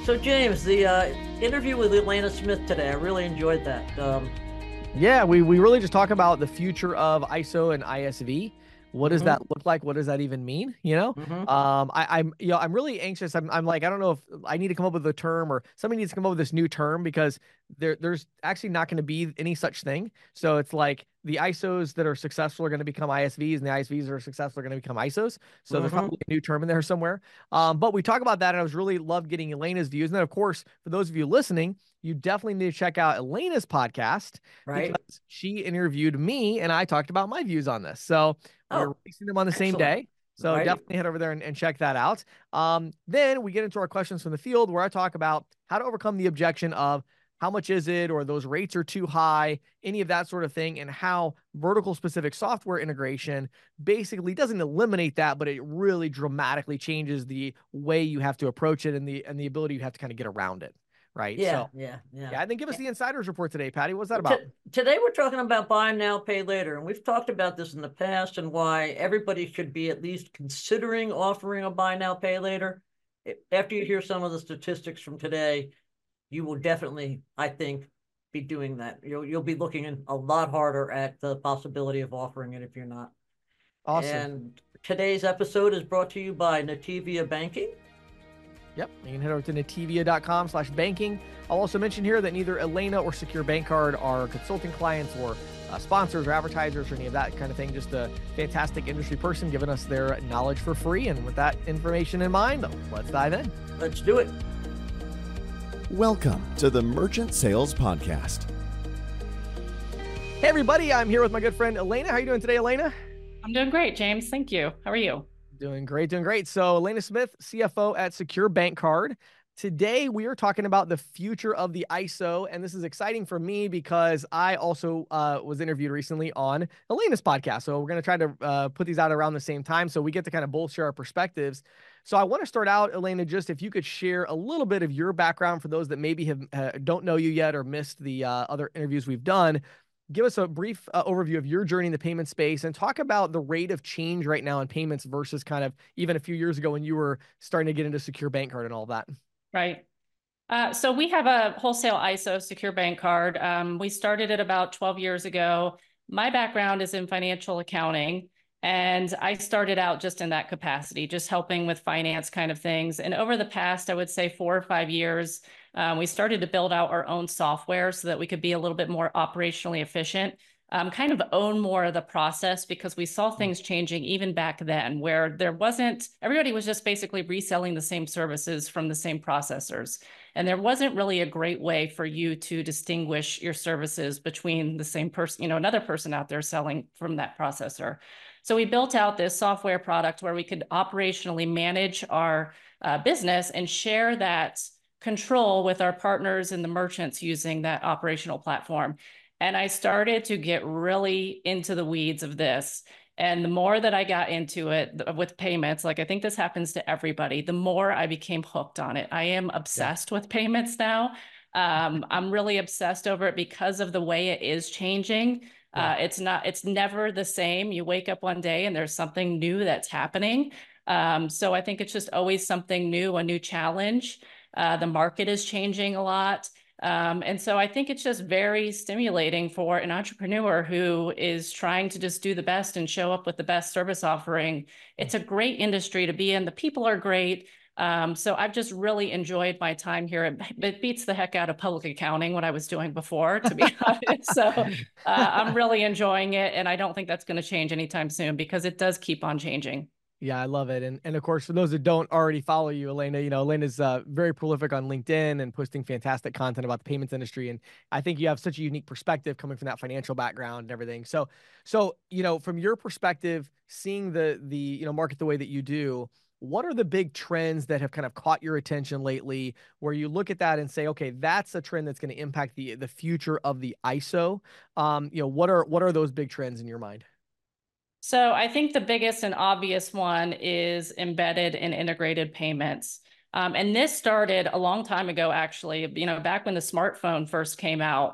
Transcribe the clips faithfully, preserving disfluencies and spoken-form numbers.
So James, the uh, interview with Elena Smith today, I really enjoyed that. Um, Yeah, we we really just talk about the future of I S O and I S V. What does that hmm look like? What does that even mean? You know, hmm um, I, I'm you know I'm really anxious. I'm I'm like I don't know if I need to come up with a term or somebody needs to come up with this new term because there there's actually not going to be any such thing. So it's like the I S Os that are successful are going to become I S Vs, and the I S Vs that are successful are going to become I S Os. So there's hmm probably a new term in there somewhere. Um, but we talk about that, and I was really loved getting Elena's views. And then of course, for those of you listening, you definitely need to check out Elena's podcast because Right. she interviewed me and I talked about my views on this. So we're Oh, releasing them on the same excellent. day. So Right. definitely head over there and, and check that out. Um, then we get into our questions from the field where I talk about how to overcome the objection of how much is it or those rates are too high, any of that sort of thing, and how vertical specific software integration basically doesn't eliminate that, but it really dramatically changes the way you have to approach it and the and the ability you have to kind of get around it. Right. Yeah, So yeah, yeah. yeah, and then give us the insiders report today, Patty. What's that Well, about? t- today we're talking about buy now, pay later, and we've talked about this in the past and why everybody should be at least considering offering a buy now, pay later. After you hear some of the statistics from today, you will definitely, I think, be doing that. You'll you'll be looking a lot harder at the possibility of offering it if you're not. Awesome. And today's episode is brought to you by Nativia Banking. Yep. You can head over to nativia.com slash banking. I'll also mention here that neither Elena or Secure Bank Card are consulting clients or uh, sponsors or advertisers or any of that kind of thing. Just a fantastic industry person giving us their knowledge for free. And with that information in mind, let's dive in. Let's do it. Welcome to the Merchant Sales Podcast. Hey, everybody. I'm here with my good friend, Elena. How are you doing today, Elena? I'm doing great, James. Thank you. How are you? Doing great, doing great. So, Elena Smith, C F O at Secure Bank Card. Today, we are talking about the future of the I S O, and this is exciting for me because I also uh, was interviewed recently on Elena's podcast. So, we're going to try to uh, put these out around the same time so we get to kind of both share our perspectives. So, I want to start out, Elena, just if you could share a little bit of your background for those that maybe have uh, don't know you yet or missed the uh, other interviews we've done. Give us a brief uh, overview of your journey in the payment space and talk about the rate of change right now in payments versus kind of even a few years ago when you were starting to get into Secure Bank Card and all that. Right. Uh, so we have a wholesale I S O secure bank card. Um, we started it about twelve years ago. My background is in financial accounting, and I started out just in that capacity, just helping with finance kind of things. And over the past, I would say four or five years, um, we started to build out our own software so that we could be a little bit more operationally efficient. Um, kind of own more of the process because we saw things changing even back then where there wasn't, everybody was just basically reselling the same services from the same processors. And there wasn't really a great way for you to distinguish your services between the same person, you know, another person out there selling from that processor. So we built out this software product where we could operationally manage our uh, business and share that control with our partners and the merchants using that operational platform. And I started to get really into the weeds of this. And the more that I got into it with payments, like I think this happens to everybody, the more I became hooked on it. I am Yeah. obsessed with payments now. Um, I'm really obsessed over it because of the way it is changing. Yeah. Uh, it's not, it's never the same. You wake up one day and there's something new that's happening. Um, so I think it's just always something new, a new challenge. Uh, the market is changing a lot. Um, and so I think it's just very stimulating for an entrepreneur who is trying to just do the best and show up with the best service offering. It's a great industry to be in. The people are great. Um, so I've just really enjoyed my time here. It, it beats the heck out of public accounting, what I was doing before, to be honest. So uh, I'm really enjoying it. And I don't think that's going to change anytime soon because it does keep on changing. Yeah, I love it. And and of course, for those that don't already follow you, Elena, you know, Elena's uh, very prolific on LinkedIn and posting fantastic content about the payments industry. And I think you have such a unique perspective coming from that financial background and everything. So, so, you know, from your perspective, seeing the the, you know, market the way that you do, what are the big trends that have kind of caught your attention lately where you look at that and say, okay, that's a trend that's going to impact the the future of the I S O? Um, you know, what are what are those big trends in your mind? So I think the biggest and obvious one is embedded and integrated payments. Um, and this started a long time ago, actually, you know, back when the smartphone first came out.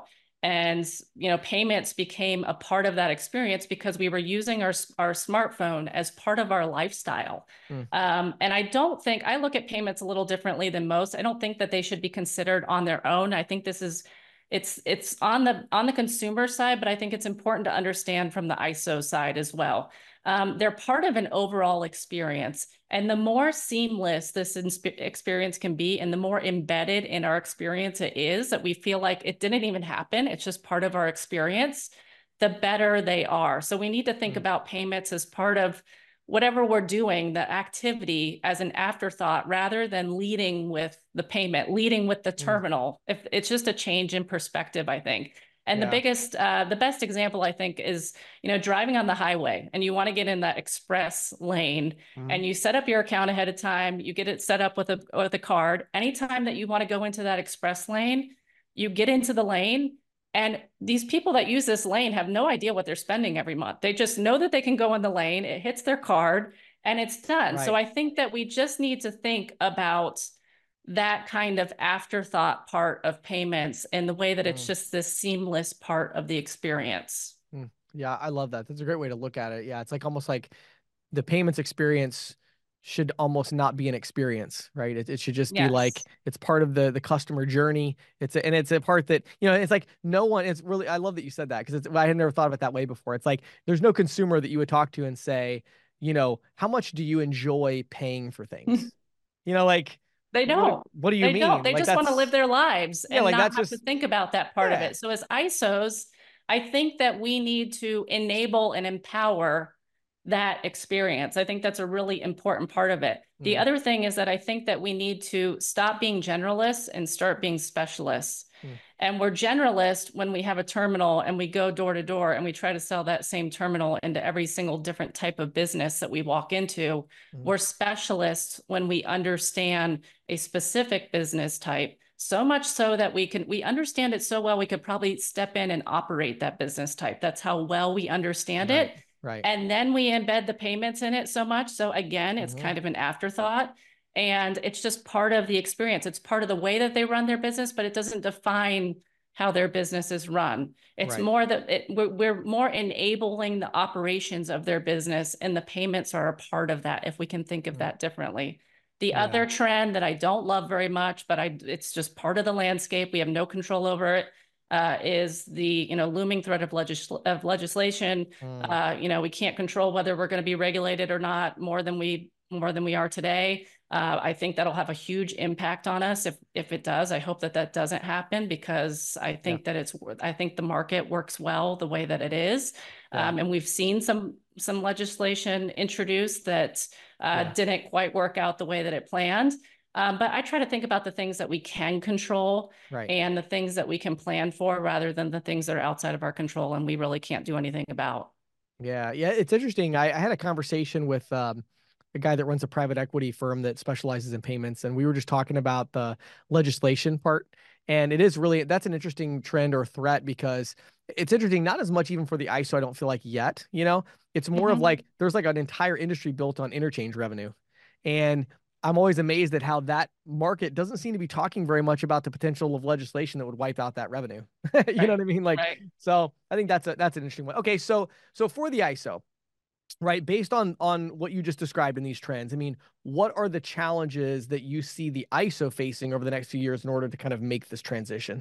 And, you know, payments became a part of that experience because we were using our, our smartphone as part of our lifestyle. Mm. Um, and I don't think, I look at payments a little differently than most. I don't think that they should be considered on their own. I think this is, it's, it's on the, on the consumer side, but I think it's important to understand from the I S O side as well. Um, they're part of an overall experience. And the more seamless this experience can be, and the more embedded in our experience it is, that we feel like it didn't even happen, it's just part of our experience, the better they are. So we need to think mm. about payments as part of whatever we're doing, the activity as an afterthought, rather than leading with the payment, leading with the terminal. Mm. If it's just a change in perspective, I think. And yeah. the biggest, uh, the best example, I think, is, you know, driving on the highway and you want to get in that express lane mm-hmm. and you set up your account ahead of time, you get it set up with a, with a card. Anytime that you want to go into that express lane, you get into the lane, and these people that use this lane have no idea what they're spending every month. They just know that they can go in the lane, it hits their card, and it's done. Right. So I think that we just need to think about that kind of afterthought part of payments and the way that it's mm. just this seamless part of the experience. Mm. Yeah, I love that. That's a great way to look at it. Yeah, it's like almost like the payments experience should almost not be an experience, right? It, it should just yes. be like, it's part of the the customer journey. It's a, and it's a part that, you know, it's like no one, it's really, I love that you said that, because I had never thought of it that way before. It's like, there's no consumer that you would talk to and say, you know, how much do you enjoy paying for things? you know, like, They don't. What, what do you they mean? Don't. They like just want to live their lives yeah, and like not have just, to think about that part yeah. of it. So as I S Os, I think that we need to enable and empower that experience. I think that's a really important part of it. The mm. other thing is that I think that we need to stop being generalists and start being specialists. Mm. And we're generalists when we have a terminal and we go door to door and we try to sell that same terminal into every single different type of business that we walk into. Mm. We're specialists when we understand a specific business type, so much so that we can, we understand it so well, we could probably step in and operate that business type. That's how well we understand right. it. Right. And then we embed the payments in it so much. So again, it's mm-hmm. kind of an afterthought, and it's just part of the experience. It's part of the way that they run their business, but it doesn't define how their business is run. It's right. more that it, we're, we're more enabling the operations of their business, and the payments are a part of that, if we can think of mm-hmm. that differently. The yeah. other trend that I don't love very much, but I, it's just part of the landscape, we have no control over it, Uh, is the, you know, looming threat of, legis of legislation. Mm. Uh, you know, we can't control whether we're going to be regulated or not more than we more than we are today. Uh, I think that'll have a huge impact on us if if it does. I hope that that doesn't happen, because I think yeah. that it's I think the market works well the way that it is. Yeah. Um, and we've seen some some legislation introduced that uh, yeah. didn't quite work out the way that it planned. Um, but I try to think about the things that we can control right. and the things that we can plan for, rather than the things that are outside of our control and we really can't do anything about. Yeah. Yeah. It's interesting. I, I had a conversation with um, a guy that runs a private equity firm that specializes in payments, and we were just talking about the legislation part. And it is really, that's an interesting trend or threat, because it's interesting, not as much even for the I S O, I don't feel like yet, you know, it's more mm-hmm. of like, there's like an entire industry built on interchange revenue. And I'm always amazed at how that market doesn't seem to be talking very much about the potential of legislation that would wipe out that revenue. you right. know what I mean? Like, right. so I think that's a, that's an interesting one. Okay. So, so for the I S O, right, based on, on what you just described in these trends, I mean, what are the challenges that you see the I S O facing over the next few years in order to kind of make this transition?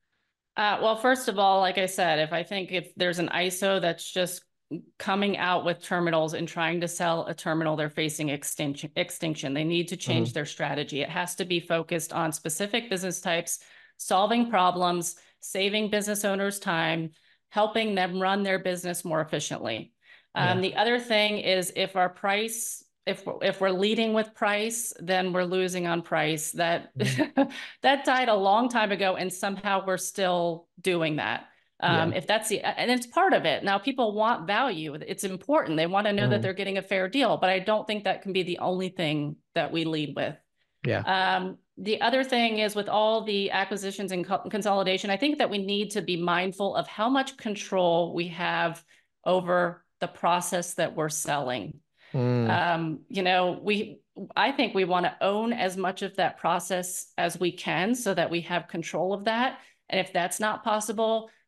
Uh, well, first of all, like I said, if I think if there's an I S O that's just coming out with terminals and trying to sell a terminal, they're facing extinction. extinction. They need to change mm-hmm. their strategy. It has to be focused on specific business types, solving problems, saving business owners time, helping them run their business more efficiently. Um, yeah. The other thing is, if our price, if, if we're leading with price, then we're losing on price. That, mm-hmm. that died a long time ago, and somehow we're still doing that. Um, yeah. If that's the, and it's part of it. Now, people want value. It's important. They want to know mm. that they're getting a fair deal, but I don't think that can be the only thing that we lead with. Yeah. Um, the other thing is, with all the acquisitions and co consolidation, I think that we need to be mindful of how much control we have over the process that we're selling. Mm. Um, you know, we, I think we want to own as much of that process as we can, so that we have control of that. And if that's not possible,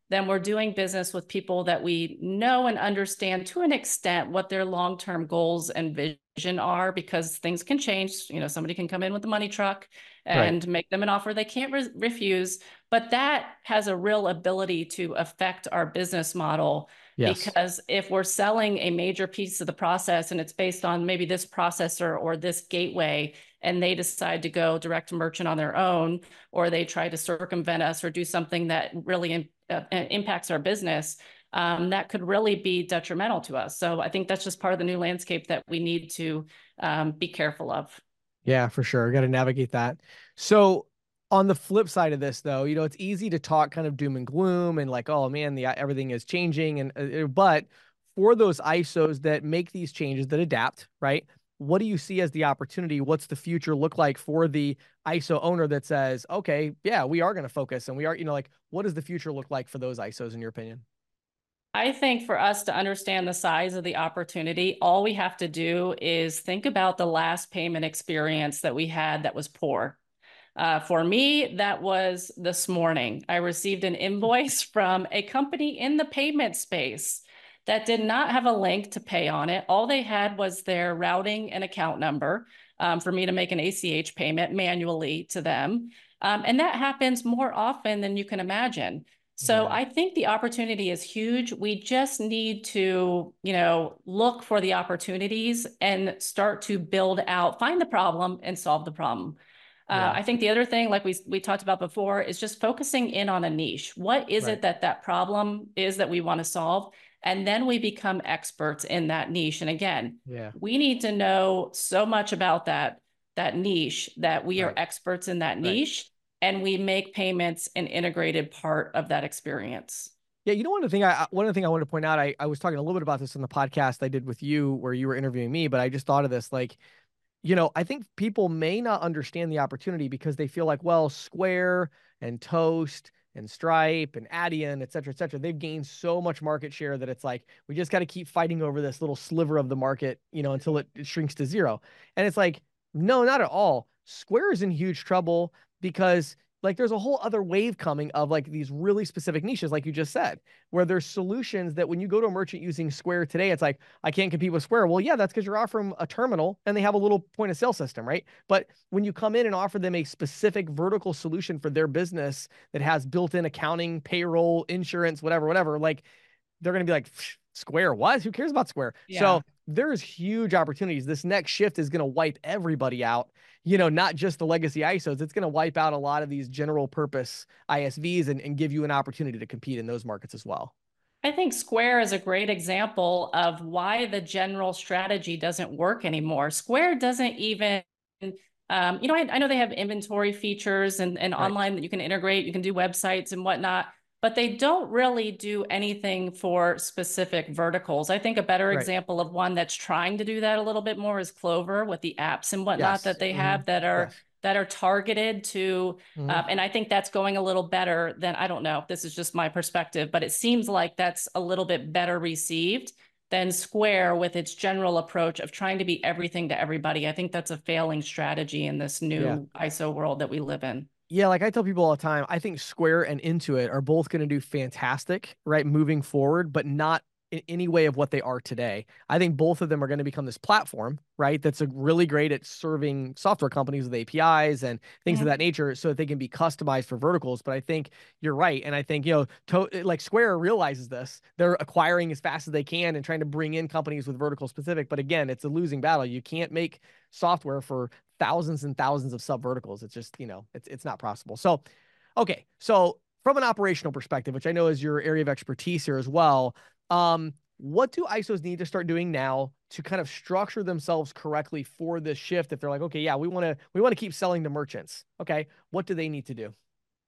then we're doing business with people that we know and understand to an extent what their long-term goals and vision are, because things can change. You know, somebody can come in with a money truck and Right. make them an offer they can't re refuse, but that has a real ability to affect our business model. Yes. Because if we're selling a major piece of the process and it's based on maybe this processor or this gateway, and they decide to go direct to merchant on their own, or they try to circumvent us or do something that really in, uh, impacts our business, um, that could really be detrimental to us. So I think that's just part of the new landscape that we need to um, be careful of. Yeah, for sure. Got to navigate that. So on the flip side of this, though, you know, it's easy to talk kind of doom and gloom and like, oh man, the everything is changing. And uh, but for those I S Os that make these changes, that adapt, right? What do you see as the opportunity? What's the future look like for the I S O owner that says, okay, yeah, we are going to focus and we are, you know, like, what does the future look like for those I S Os in your opinion? I think for us to understand the size of the opportunity, all we have to do is think about the last payment experience that we had that was poor. Uh, for me, that was this morning. I received an invoice from a company in the payment space that did not have a link to pay on it. All they had was their routing and account number um, for me to make an A C H payment manually to them. Um, and that happens more often than you can imagine. So yeah. I think the opportunity is huge. We just need to, you know, look for the opportunities and start to build out, find the problem and solve the problem. Yeah. Uh, I think the other thing, like we, we talked about before, is just focusing in on a niche. What is right. it that that problem is that we want to solve? And then we become experts in that niche. And again, yeah. we need to know so much about that, that niche that we right. are experts in that niche. Right. And we make payments an integrated part of that experience. Yeah, you know, one of the thing I one of the thing I wanted to point out, I, I was talking a little bit about this in the podcast I did with you where you were interviewing me, but I just thought of this, like, you know, I think people may not understand the opportunity because they feel like, well, Square and Toast and Stripe and Adyen, et cetera, et cetera, they've gained so much market share that it's like, we just got to keep fighting over this little sliver of the market, you know, until it, it shrinks to zero. And it's like, no, not at all. Square is in huge trouble because like there's a whole other wave coming of like these really specific niches, like you just said, where there's solutions that when you go to a merchant using Square today, it's like, I can't compete with Square. Well, yeah, that's because you're offering a terminal and they have a little point of sale system, right? But when you come in and offer them a specific vertical solution for their business that has built-in accounting, payroll, insurance, whatever, whatever, like they're going to be like, Square, what? Who cares about Square? Yeah. So there's huge opportunities. This next shift is going to wipe everybody out, you know, not just the legacy I S Os. It's going to wipe out a lot of these general purpose I S Vs and, and give you an opportunity to compete in those markets as well. I think Square is a great example of why the general strategy doesn't work anymore. Square doesn't even, um, you know, I, I know they have inventory features and, and right. online that you can integrate, you can do websites and whatnot, but they don't really do anything for specific verticals. I think a better right. example of one that's trying to do that a little bit more is Clover with the apps and whatnot yes. that they mm-hmm. have that are yes. that are targeted to, mm-hmm. um, and I think that's going a little better than, I don't know, this is just my perspective, but it seems like that's a little bit better received than Square with its general approach of trying to be everything to everybody. I think that's a failing strategy in this new yeah. I S O world that we live in. Yeah, like I tell people all the time, I think Square and Intuit are both going to do fantastic, right, moving forward, but not in any way of what they are today. I think both of them are going to become this platform, right, that's a really great at serving software companies with A P Is and things mm-hmm. of that nature so that they can be customized for verticals. But I think you're right. And I think, you know, to, like Square realizes this. They're acquiring as fast as they can and trying to bring in companies with vertical specific. But again, it's a losing battle. You can't make software for thousands and thousands of sub verticals. It's just, you know, it's, it's not possible. So, okay. So from an operational perspective, which I know is your area of expertise here as well, um, what do I S Os need to start doing now to kind of structure themselves correctly for this shift? If they're like, okay, yeah, we want to, we want to keep selling to merchants. Okay. What do they need to do?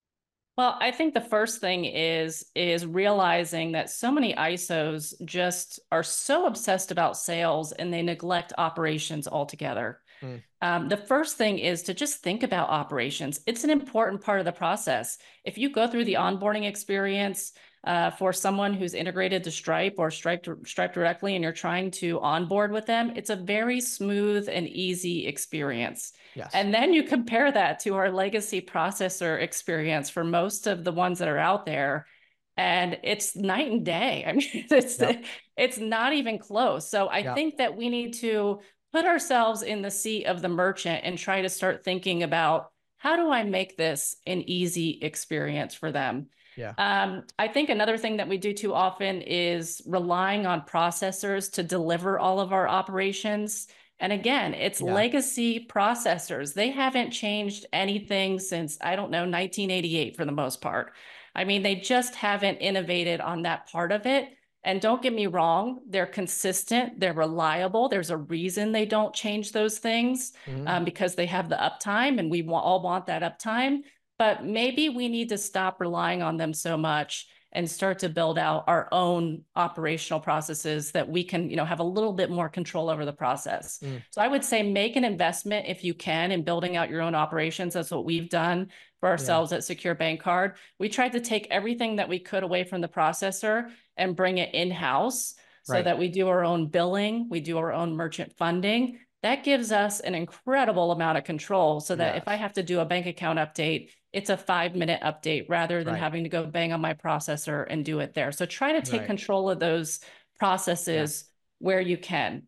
Well, I think the first thing is, is realizing that so many I S Os just are so obsessed about sales and they neglect operations altogether. Mm. Um, the first thing is to just think about operations. It's an important part of the process. If you go through the onboarding experience uh, for someone who's integrated to Stripe or Stripe, Stripe directly, and you're trying to onboard with them, it's a very smooth and easy experience. Yes. And then you compare that to our legacy processor experience for most of the ones that are out there. And it's night and day. I mean, it's, Yep. it's not even close. So I Yep. think that we need to put ourselves in the seat of the merchant and try to start thinking about, how do I make this an easy experience for them? Yeah. Um, I think another thing that we do too often is relying on processors to deliver all of our operations. And again, it's Yeah. legacy processors. They haven't changed anything since, I don't know, nineteen eighty-eight for the most part. I mean, they just haven't innovated on that part of it. And don't get me wrong, they're consistent, they're reliable. There's a reason they don't change those things, Mhm. um, because they have the uptime, and we wa- all want that uptime. But maybe we need to stop relying on them so much and start to build out our own operational processes that we can, you know, have a little bit more control over the process. Mm. So I would say make an investment if you can in building out your own operations. That's what we've done for ourselves at Secure Bank Card. We tried to take everything that we could away from the processor and bring it in-house so Right. that we do our own billing, we do our own merchant funding. That gives us an incredible amount of control, so that if I Yes. have to do a bank account update, it's a five minute update rather than Right. having to go bang on my processor and do it there. So try to take Right. control of those processes where you can.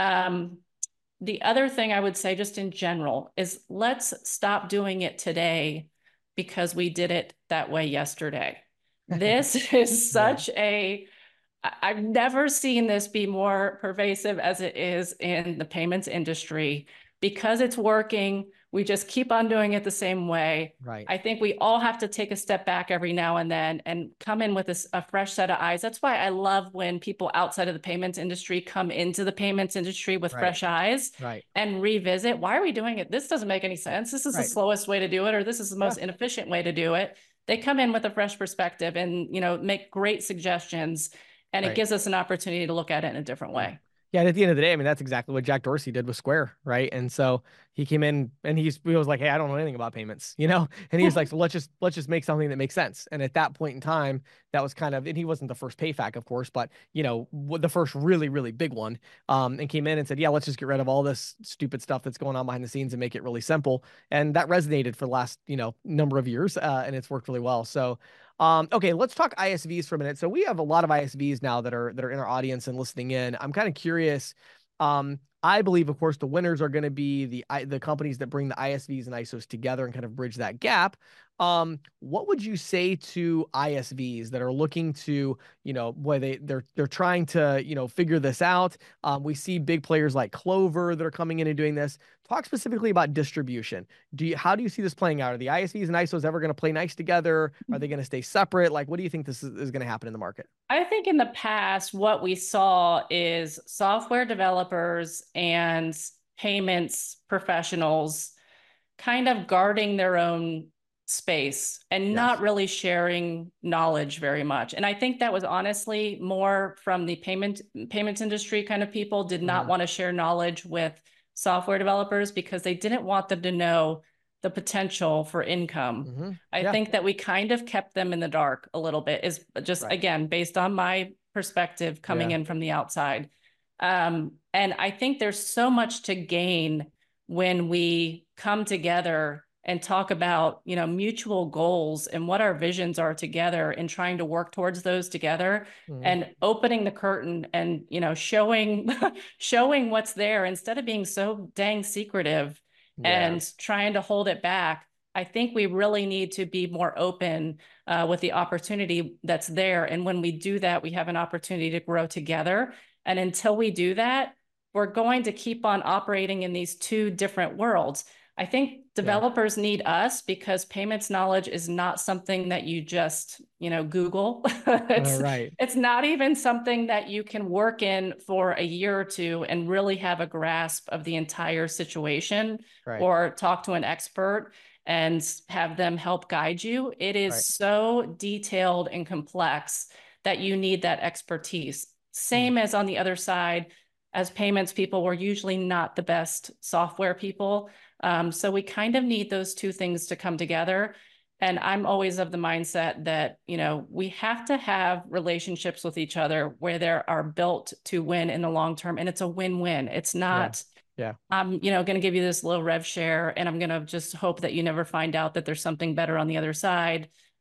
Um, the other thing I would say just in general is, let's stop doing it today because we did it that way yesterday. This is such a, I- I've never seen this be more pervasive as it is in the payments industry. Because it's working, we just keep on doing it the same way. Right. I think we all have to take a step back every now and then and come in with a, a fresh set of eyes. That's why I love when people outside of the payments industry come into the payments industry with Right. fresh eyes Right. and revisit, why are we doing it? This doesn't make any sense. This is the Right. slowest way to do it, or this is the most Yeah. inefficient way to do it. They come in with a fresh perspective and, you know, make great suggestions, and it Right. gives us an opportunity to look at it in a different way. Yeah, and at the end of the day, I mean, that's exactly what Jack Dorsey did with Square, right? And so he came in and he's he was like, "Hey, I don't know anything about payments," you know. And he was like, "So let's just let's just make something that makes sense." And at that point in time, that was kind of, and he wasn't the first PayFac, of course, but you know, the first really really big one. Um, and came in and said, "Yeah, let's just get rid of all this stupid stuff that's going on behind the scenes and make it really simple." And that resonated for the last you know number of years, uh, and it's worked really well. So. Um, okay, let's talk I S Vs for a minute. So we have a lot of I S Vs now that are that are in our audience and listening in. I'm kind of curious. Um, I believe, of course, the winners are going to be the the companies that bring the I S Vs and I S Os together and kind of bridge that gap. Um, what would you say to I S Vs that are looking to, you know, boy, they they're they're trying to, you know, figure this out? Um, we see big players like Clover that are coming in and doing this. Talk specifically about distribution. Do you how do you see this playing out? Are the I S Vs and I S Os ever going to play nice together? Are they going to stay separate? Like, what do you think this is, is going to happen in the market? I think in the past, what we saw is software developers and payments professionals kind of guarding their own space and Yes. not really sharing knowledge very much. And I think that was honestly more from the payment payments industry kind of people did not Mhm. want to share knowledge with software developers because they didn't want them to know the potential for income. Mm-hmm. I Yeah. think that we kind of kept them in the dark a little bit, is just, Right. again, based on my perspective coming Yeah. in from the outside. Um, and I think there's so much to gain when we come together and talk about, you know, mutual goals and what our visions are together and trying to work towards those together. Mhm. And opening the curtain and, you know, showing, showing what's there instead of being so dang secretive Yeah. and trying to hold it back. I think we really need to be more open uh, with the opportunity that's there. And when we do that, we have an opportunity to grow together. And until we do that, we're going to keep on operating in these two different worlds. I think developers yeah. need us because payments knowledge is not something that you just, you know, Google. it's, uh, right. it's not even something that you can work in for a year or two and really have a grasp of the entire situation, right. or talk to an expert and have them help guide you. It is right. so detailed and complex that you need that expertise. Same mm. as on the other side, as payments people, we're usually not the best software people. Um, so we kind of need those two things to come together. And I'm always of the mindset that, you know, we have to have relationships with each other where they are built to win in the long term. And it's a win-win. It's not, yeah. yeah. I'm, you know, going to give you this little rev share and I'm going to just hope that you never find out that there's something better on the other side.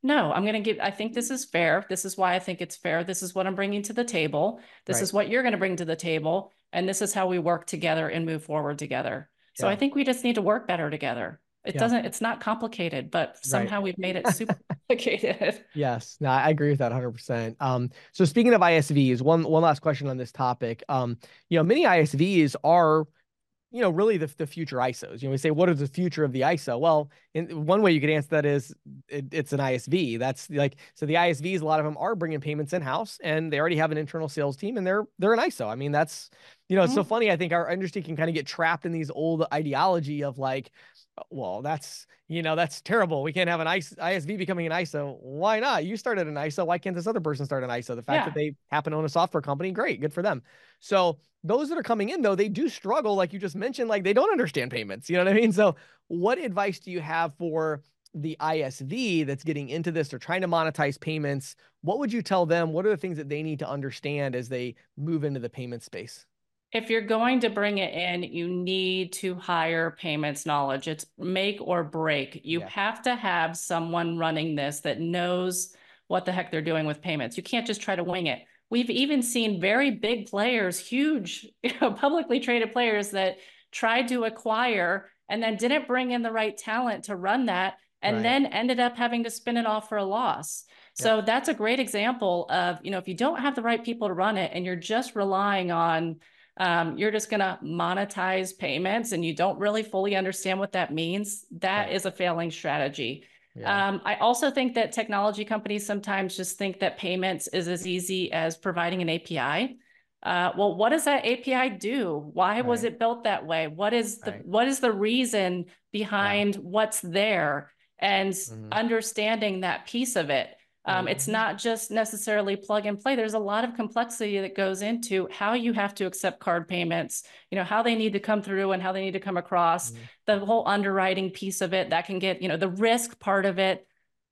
No, I'm going to give, I think this is fair. This is why I think it's fair. This is what I'm bringing to the table. This Right. is what you're going to bring to the table. And this is how we work together and move forward together. So Yeah. I think we just need to work better together. It Yeah. doesn't, it's not complicated, but somehow we've made it super complicated. Yes, no, I agree with that one hundred percent. Um, so speaking of I S Vs, one one last question on this topic. Um, you know, many I S Vs are, you know, really the, the future I S Os. You know, we say, what is the future of the I S O? Well, in one way you could answer that is it, it's an I S V. That's like, so the I S Vs, a lot of them are bringing payments in-house and they already have an internal sales team and they're, they're an I S O. I mean, that's, you know, it's Mm-hmm. so funny. I think our industry can kind of get trapped in these old ideology of like, well, that's, you know, that's terrible. We can't have an I S V becoming an I S O. Why not? You started an I S O. Why can't this other person start an I S O? The fact Yeah. that they happen to own a software company, great, good for them. So those that are coming in though, they do struggle. Like you just mentioned, like they don't understand payments. You know what I mean? So what advice do you have for the I S V that's getting into this or trying to monetize payments? What would you tell them? What are the things that they need to understand as they move into the payment space? If you're going to bring it in, you need to hire payments knowledge. It's make or break. You Yeah. have to have someone running this that knows what the heck they're doing with payments. You can't just try to wing it. We've even seen very big players, huge, you know, publicly traded players that tried to acquire and then didn't bring in the right talent to run that and Right. then ended up having to spin it off for a loss. So Yep. that's a great example of, you know, if you don't have the right people to run it and you're just relying on Um, you're just going to monetize payments and you don't really fully understand what that means, that Right. is a failing strategy. Yeah. Um, I also think that technology companies sometimes just think that payments is as easy as providing an A P I. Uh, well, what does that A P I do? Why was Right. it built that way? What is the Right. what is the reason behind what's there? And Mhm. understanding that piece of it. Um, it's Mhm. not just necessarily plug and play. There's a lot of complexity that goes into how you have to accept card payments, you know, how they need to come through and how they need to come across, Mhm. the whole underwriting piece of it that can get, you know, the risk part of it.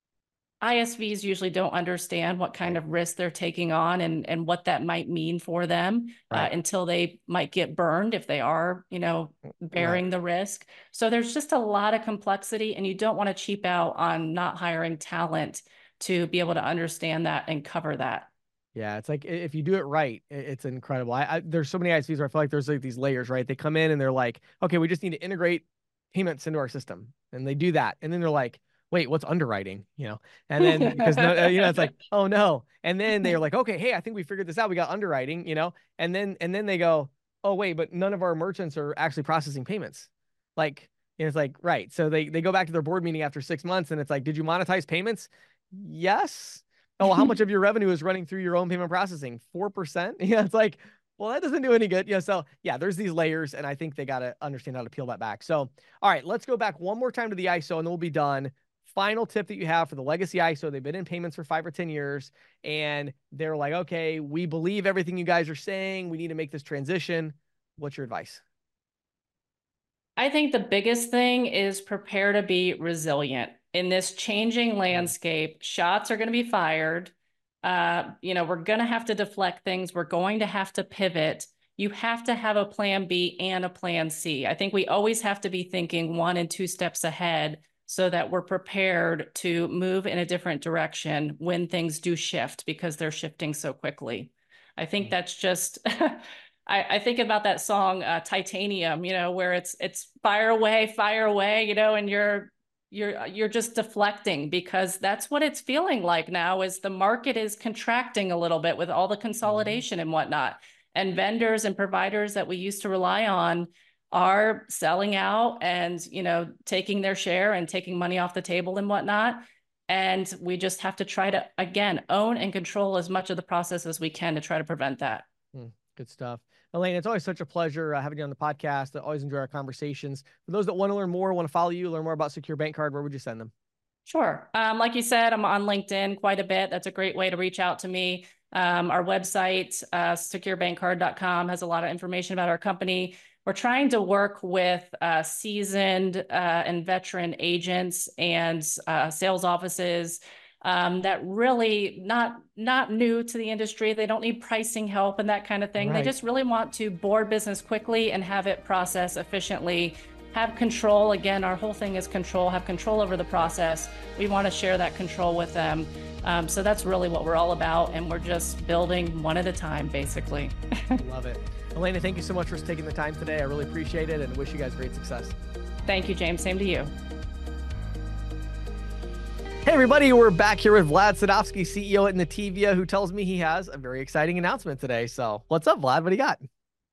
I S Vs usually don't understand what kind Right. of risk they're taking on and, and what that might mean for them Right. uh, until they might get burned if they are, you know, bearing Right. the risk. So there's just a lot of complexity and you don't want to cheap out on not hiring talent to be able to understand that and cover that. Yeah, it's like i- if you do it right, i- it's incredible. I, I there's so many I S Vs where I feel like there's like these layers, right? They come in and they're like, okay, we just need to integrate payments into our system, and they do that, and then they're like, wait, what's underwriting? You know, and then because no, uh, you know, it's like, oh no, and then they're like, okay, hey, I think we figured this out. We got underwriting, you know, and then and then they go, oh wait, but none of our merchants are actually processing payments, like. And it's like, right. So they, they go back to their board meeting after six months and it's like, did you monetize payments? Yes. Oh, well, how much of your revenue is running through your own payment processing? four percent? Yeah, it's like, well, that doesn't do any good. Yeah. So yeah, there's these layers and I think they got to understand how to peel that back. So, all right, let's go back one more time to the I S O and then we'll be done. Final tip that you have for the legacy I S O. They've been in payments for five or ten years and they're like, okay, we believe everything you guys are saying. We need to make this transition. What's your advice? I think the biggest thing is prepare to be resilient in this changing landscape. Shots are going to be fired. Uh, you know, we're going to have to deflect things. We're going to have to pivot. You have to have a plan B and a plan C. I think we always have to be thinking one and two steps ahead so that we're prepared to move in a different direction when things do shift because they're shifting so quickly. I think that's just I, I think about that song uh, Titanium, you know, where it's it's fire away, fire away, you know, and you're you're you're just deflecting because that's what it's feeling like now is the market is contracting a little bit with all the consolidation and whatnot. And vendors and providers that we used to rely on are selling out and, you know, taking their share and taking money off the table and whatnot. And we just have to try to, again, own and control as much of the process as we can to try to prevent that. Hmm, good stuff. Elaine, it's always such a pleasure uh, having you on the podcast. I always enjoy our conversations. For those that want to learn more, want to follow you, learn more about Secure Bank Card, where would you send them? Sure. Um, like you said, I'm on LinkedIn quite a bit. That's a great way to reach out to me. Um, our website, uh, secure bank card dot com, has a lot of information about our company. We're trying to work with uh, seasoned uh, and veteran agents and uh, sales offices um, that really not not new to the industry. They don't need pricing help and that kind of thing. They Right. just really want to board business quickly and have it process efficiently have control. Again, our whole thing is control, have control over the process. We want to share that control with them. Um, so that's really what we're all about. And we're just building one at a time, basically. Love it. Elena, thank you so much for taking the time today. I really appreciate it and wish you guys great success. Thank you, James. Same to you. Hey, everybody. We're back here with Vlad Sadovsky, C E O at Nativia, who tells me he has a very exciting announcement today. So what's up, Vlad? What do you got?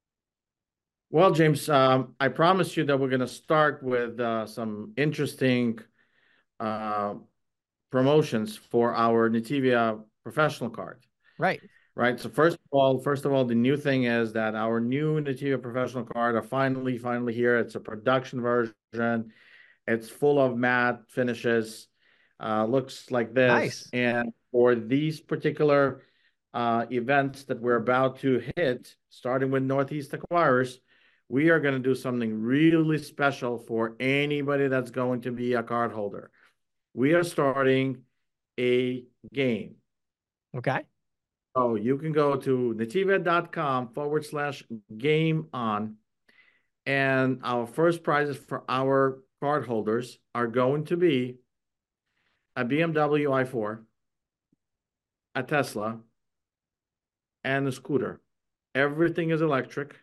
Well, James, um, I promised you that we're going to start with uh, some interesting uh, promotions for our Nativia professional card. Right. Right. So first of all, first of all, the new thing is that our new Nativia professional card are finally, finally here. It's a production version. It's full of matte finishes. Uh, looks like this. Nice. And for these particular uh, events that we're about to hit, starting with Northeast Acquirers, we are going to do something really special for anybody that's going to be a card holder. We are starting a game. Okay. So you can go to nativia.com forward slash game on. And our first prizes for our card holders are going to be a B M W i four, a Tesla, and a scooter. Everything is electric.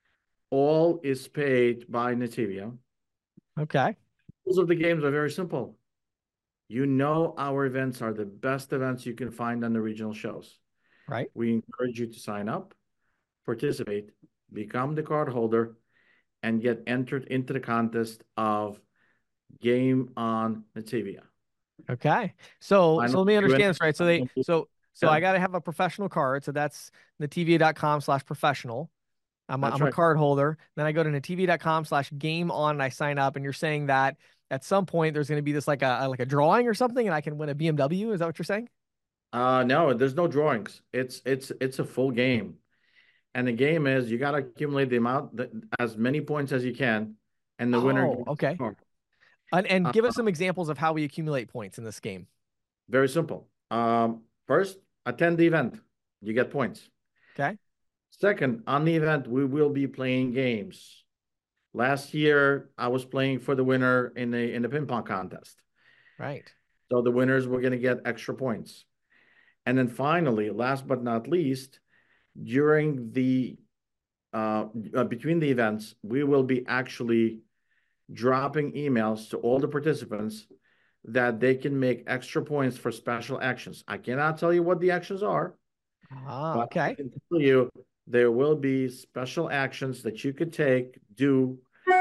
All is paid by Nativia. Okay. Rules of the games are very simple. You know our events are the best events you can find on the regional shows. Right. We encourage you to sign up, participate, become the card holder, and get entered into the contest of Game on Nativia. Okay. So, so let me understand this right. So they, so, so Yeah. I got to have a professional card. So that's nativia.com slash professional. I'm, a, That's I'm right. a card holder. Then I go to nativia.com slash game on and I sign up. And you're saying that at some point there's going to be this like a, like a drawing or something and I can win a B M W. Is that what you're saying? Uh, no, there's no drawings. It's, it's, it's a full game. And the game is you got to accumulate the amount, that, as many points as you can. And the winner. Oh, okay. And, and give us some examples of how we accumulate points in this game. Very simple. Um, first, attend the event. You get points. Okay. Second, on the event, we will be playing games. Last year, I was playing for the winner in the in the ping pong contest. Right. So the winners were going to get extra points. And then finally, last but not least, during the uh, uh, between the events, we will be actually dropping emails to all the participants that they can make extra points for special actions. I cannot tell you what the actions are. Ah, but okay. I can tell you there will be special actions that you could take, do,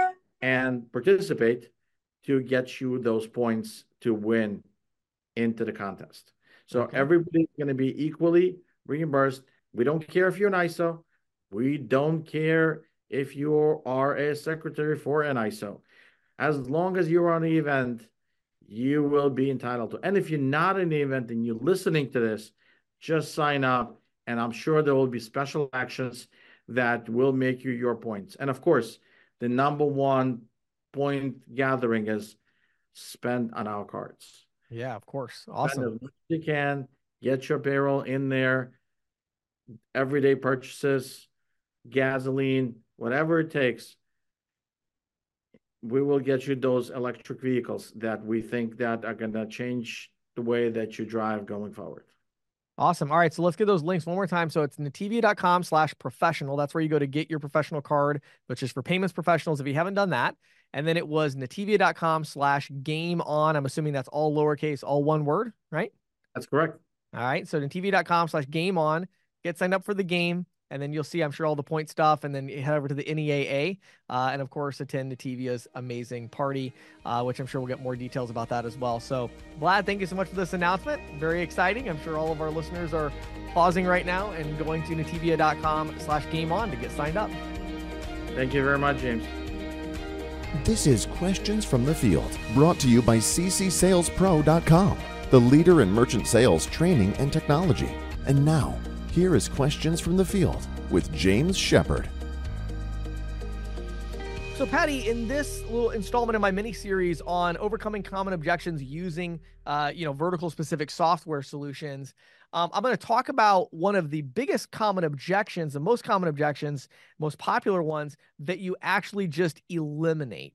and participate to get you those points to win into the contest. So Okay. everybody's going to be equally reimbursed. We don't care if you're an I S O. We don't care if you are a secretary for an I S O. As long as you're on the event, you will be entitled to. And if you're not in the event and you're listening to this, just sign up. And I'm sure there will be special actions that will make you your points. And of course, the number one point gathering is spend on our cards. Yeah, of course. Spend Awesome. as much as you can, get your payroll in there, everyday purchases, gasoline, whatever it takes. We will get you those electric vehicles that we think that are going to change the way that you drive going forward. Awesome. All right. So let's get those links one more time. So it's nativia.com slash professional. That's where you go to get your professional card, which is for payments professionals if you haven't done that. And then it was nativia.com slash game on. I'm assuming that's all lowercase, all one word, right? That's correct. All right. So nativia.com slash game on. Get signed up for the game. And then you'll see, I'm sure, all the point stuff. And then you head over to the N E A A. Uh, and of course, attend Nativia's amazing party, uh, which I'm sure we'll get more details about that as well. So, Vlad, thank you so much for this announcement. Very exciting. I'm sure all of our listeners are pausing right now and going to nativia.com slash game on to get signed up. Thank you very much, James. This is Questions from the Field, brought to you by c c sales pro dot com, the leader in merchant sales training and technology. And now, here is Questions from the Field with James Shepard. So, Patty, in this little installment of my mini series on overcoming common objections using, uh, you know, vertical specific software solutions, um, I'm going to talk about one of the biggest common objections, the most common objections, most popular ones that you actually just eliminate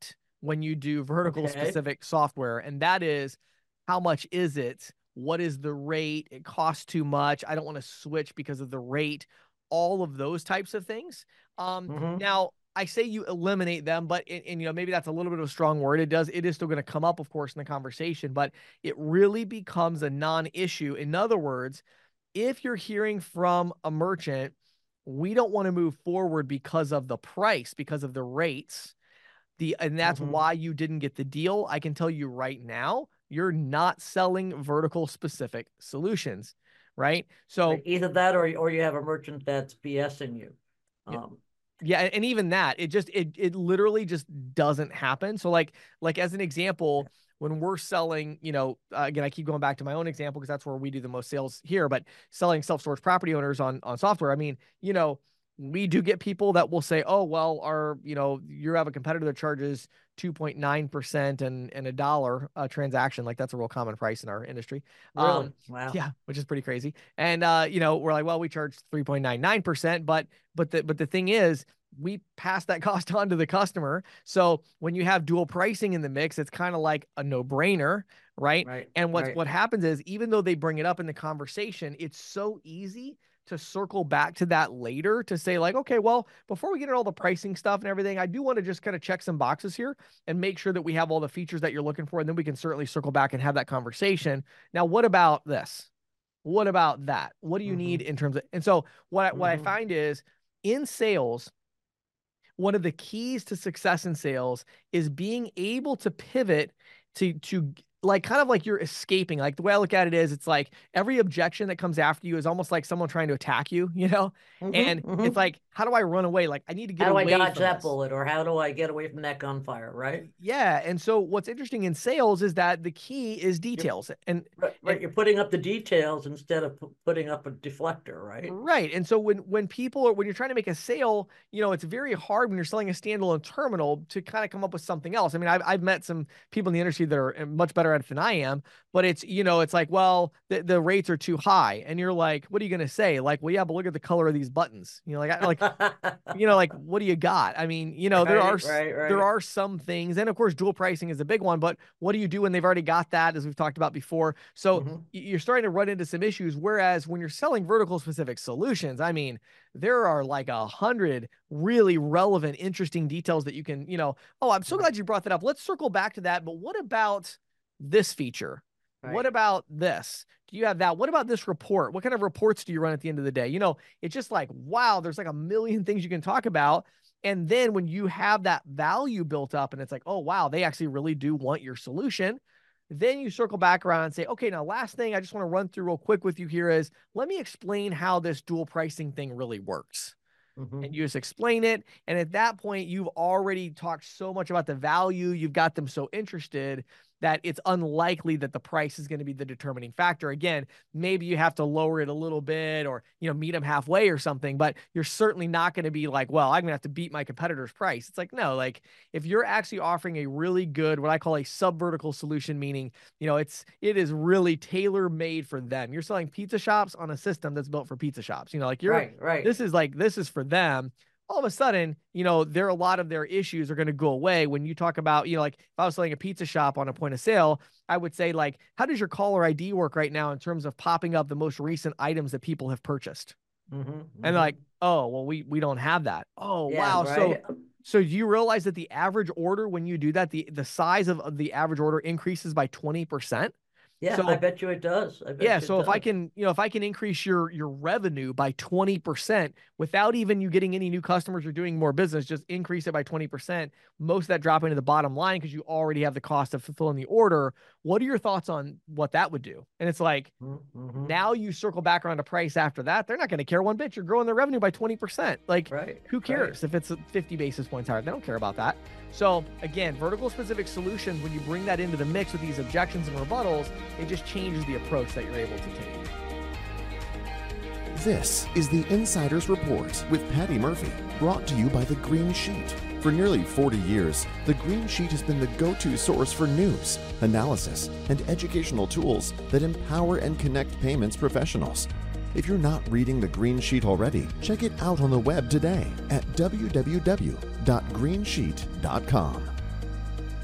when you do vertical Okay. specific software. And that is, how much is it? What is the rate? It costs too much. I don't want to switch because of the rate, all of those types of things. Um, Mhm. Now, I say you eliminate them, but, and, and, you know, maybe that's a little bit of a strong word. It does, it is still going to come up, of course, in the conversation, but it really becomes a non-issue. In other words, if you're hearing from a merchant, we don't want to move forward because of the price, because of the rates, the, and that's Mhm. why you didn't get the deal. I can tell you right now, you're not selling vertical specific solutions, right? So Right, either that or, or you have a merchant that's BSing you. Yeah. Um, yeah, and even that, it just, it, it literally just doesn't happen. So like, like as an example, when we're selling, you know, uh, again, I keep going back to my own example because that's where we do the most sales here, but selling self-storage property owners on, on software. I mean, you know, we do get people that will say, oh, well, our, you know, you have a competitor that charges two point nine percent and, and a dollar a transaction. Like that's a real common price in our industry. really? Um, Wow. yeah, which is pretty crazy. And, uh, you know, we're like, well, we charge three point nine nine percent, but, but the, but the thing is, we pass that cost on to the customer. So when you have dual pricing in the mix, it's kind of like a no brainer, right? Right. And what, right. what happens is, even though they bring it up in the conversation, it's so easy to circle back to that later to say like, okay, well, before we get into all the pricing stuff and everything, I do want to just kind of check some boxes here and make sure that we have all the features that you're looking for. And then we can certainly circle back and have that conversation. Now, what about this? What about that? What do you Mhm. need in terms of, and so what, I what I Mhm. find is in sales, one of the keys to success in sales is being able to pivot to, to like, kind of like you're escaping. Like the way I look at it is, it's like every objection that comes after you is almost like someone trying to attack you, you know? Mhm, And mhm. it's like, how do I run away? Like I need to get How do I away dodge from that this. bullet, or how do I get away from that gunfire, right? Yeah. And so what's interesting in sales is that the key is details. And Right, right. and- You're putting up the details instead of pu- putting up a deflector, right? Right. And so when when people are, when you're trying to make a sale, you know, it's very hard when you're selling a standalone terminal to kind of come up with something else. I mean, I've, I've met some people in the industry that are much better at it than I am, but it's, you know, it's like, well, the, the rates are too high. And you're like, what are you going to say? Like, well, yeah, but look at the color of these buttons. You know, like, I, like, you know, like, what do you got? I mean, you know, there Right, are, s- right, there right. are some things, and of course, dual pricing is a big one, but what do you do when they've already got that, as we've talked about before? So Mhm. y- you're starting to run into some issues. Whereas when you're selling vertical specific solutions, I mean, there are like a hundred really relevant, interesting details that you can, you know, oh, I'm so Right. glad you brought that up. Let's circle back to that. But what about this feature? What Right. about this? Do you have that? What about this report? What kind of reports do you run at the end of the day? You know, it's just like, wow, there's like a million things you can talk about. And then when you have that value built up and it's like, oh, wow, they actually really do want your solution. Then you circle back around and say, okay, now last thing I just want to run through real quick with you here is, let me explain how this dual pricing thing really works. Mhm. And you just explain it. And at that point, you've already talked so much about the value. You've got them so interested that it's unlikely that the price is going to be the determining factor. Again, maybe you have to lower it a little bit or, you know, meet them halfway or something, but you're certainly not going to be like, well, I'm going to have to beat my competitor's price. It's like, no, like if you're actually offering a really good, what I call a sub-vertical solution, meaning, you know, it's, it is really tailor made for them. You're selling pizza shops on a system that's built for pizza shops. You know, like you're, Right, right. this is like, this is for them. All of a sudden, you know, there are a lot of their issues are going to go away when you talk about, you know, like if I was selling a pizza shop on a point of sale, I would say like, how does your caller I D work right now in terms of popping up the most recent items that people have purchased? Mhm, And mhm. they're like, oh, well, we, we don't have that. Oh, Yeah, wow. So, right. so do you realize that the average order, when you do that, the, the size of, of the average order increases by twenty percent? Yeah, So I bet you it does. I bet yeah, you so it if I does. can, you know, if I can increase your your revenue by twenty percent without even you getting any new customers or doing more business, just increase it by twenty percent, most of that drop into the bottom line because you already have the cost of fulfilling the order. What are your thoughts on what that would do? And it's like, Mhm. now you circle back around to price after that. They're not going to care one bit. You're growing their revenue by twenty percent. Like, Right, who right. cares if it's fifty basis points higher? They don't care about that. So again, vertical specific solutions, when you bring that into the mix with these objections and rebuttals, it just changes the approach that you're able to take. This is the Insider's Report with Patty Murphy, brought to you by The Green Sheet. For nearly forty years, The Green Sheet has been the go-to source for news, analysis, and educational tools that empower and connect payments professionals. If you're not reading The Green Sheet already, check it out on the web today at w w w dot green sheet dot com.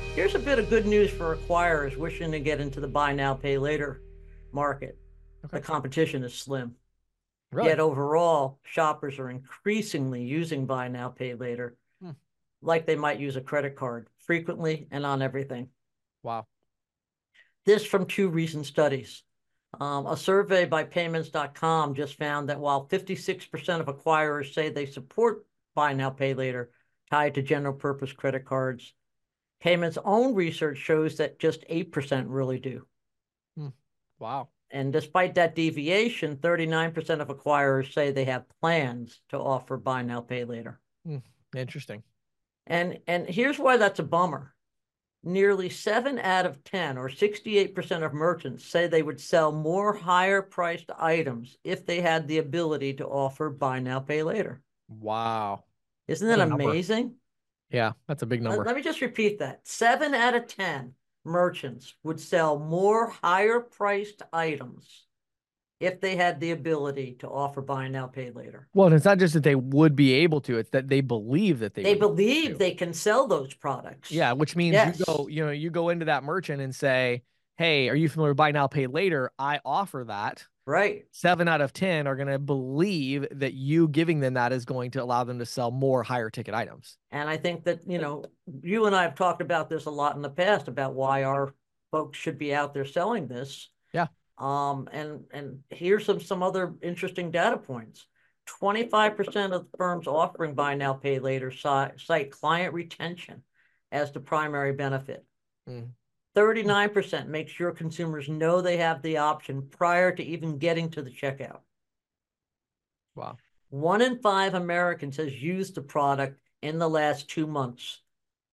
Here's a bit of good news for acquirers wishing to get into the buy now, pay later market. Okay. The competition is slim. Really? Yet overall, shoppers are increasingly using buy now, pay later, hmm. like they might use a credit card, frequently and on everything. Wow. This from two recent studies. Um, a survey by payments dot com just found that while fifty-six percent of acquirers say they support buy now, pay later tied to general purpose credit cards, Payments' own research shows that just eight percent really do. Hmm. Wow. And despite that deviation, thirty-nine percent of acquirers say they have plans to offer buy now, pay later. Hmm. Interesting. And, and here's why that's a bummer. Nearly seven out of ten, or sixty-eight percent of merchants, say they would sell more higher priced items if they had the ability to offer buy now, pay later. Wow. Isn't that What a amazing? number. Yeah, that's a big number. Let, let me just repeat that. Seven out of ten merchants would sell more higher priced items if they had the ability to offer buy now, pay later. Well, and it's not just that they would be able to, it's that they believe that they They would believe to. they can sell those products. Yeah, which means Yes. you go, you know, you go into that merchant and say, hey, are you familiar with buy now, pay later? I offer that. Right. Seven out of ten are going to believe that you giving them that is going to allow them to sell more higher ticket items. And I think that, you know, you and I have talked about this a lot in the past about why our folks should be out there selling this. Yeah. Um, and, and here's some, some other interesting data points. twenty-five percent of the firms offering buy now, pay later cite client retention as the primary benefit. Mm. thirty-nine percent make sure consumers know they have the option prior to even getting to the checkout. Wow. One in five Americans has used the product in the last two months.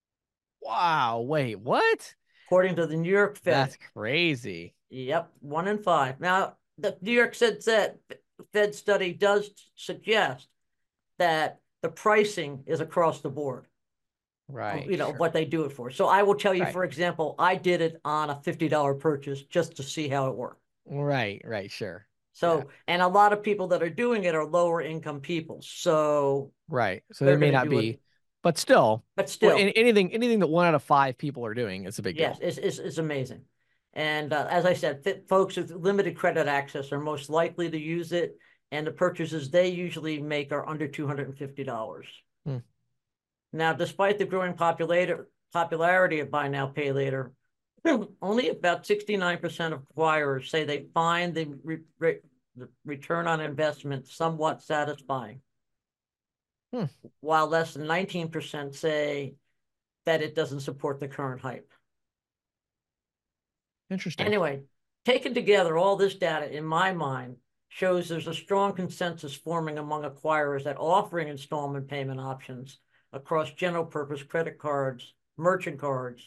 Wow. Wait, what? According to the New York Fed. That's crazy. Yep, one in five. Now, the New York Fed, Fed study does suggest that the pricing is across the board. Right. You know, sure. what they do it for. So I will tell you, Right. for example, I did it on a fifty dollar purchase just to see how it worked. Right, right, sure. So, Yeah. and a lot of people that are doing it are lower income people. So, Right. So they're there may gonna not do be, it. but still, but still, well, an- anything, anything that one out of five people are doing, it's a big yes, deal. it's, it's, it's amazing. And uh, as I said, fit folks with limited credit access are most likely to use it. And the purchases they usually make are under two hundred fifty dollars. Hmm. Now, despite the growing populator, popularity of buy now, pay later, only about sixty-nine percent of acquirers say they find the, re re the return on investment somewhat satisfying, Hmm. while less than nineteen percent say that it doesn't support the current hype. Interesting. Anyway, taken together, all this data, in my mind, shows there's a strong consensus forming among acquirers that offering installment payment options across general purpose credit cards, merchant cards,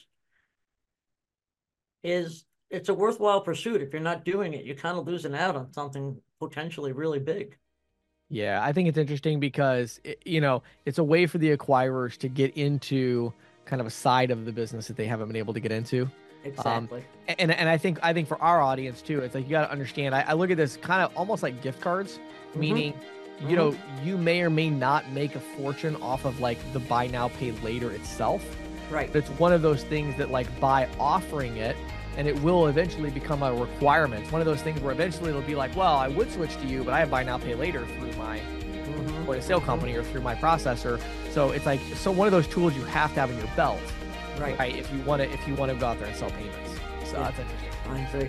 is it's a worthwhile pursuit. If you're not doing it, you're kind of losing out on something potentially really big. Yeah, I think it's interesting because, it, you know, it's a way for the acquirers to get into kind of a side of the business that they haven't been able to get into. Exactly. Um, and and I think I think for our audience too, it's like you got to understand. I, I look at this kind of almost like gift cards, mm-hmm. meaning, you mm-hmm. know, you may or may not make a fortune off of like the buy now, pay later itself. Right. But it's one of those things that like by offering it, and it will eventually become a requirement. It's one of those things where eventually it'll be like, well, I would switch to you, but I have buy now, pay later through my mm-hmm. point of sale company or through my processor. So it's like so one of those tools you have to have in your belt. Right. right. If you want to, if you want to go out there and sell payments. So yeah. that's interesting. I agree.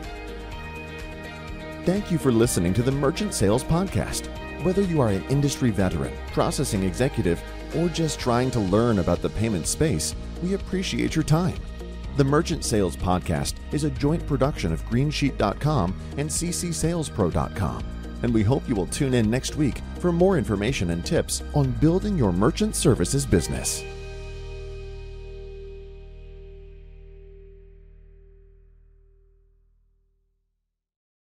Thank you for listening to the Merchant Sales Podcast. Whether you are an industry veteran, processing executive, or just trying to learn about the payment space, we appreciate your time. The Merchant Sales Podcast is a joint production of green sheet dot com and c c sales pro dot com. And we hope you will tune in next week for more information and tips on building your merchant services business.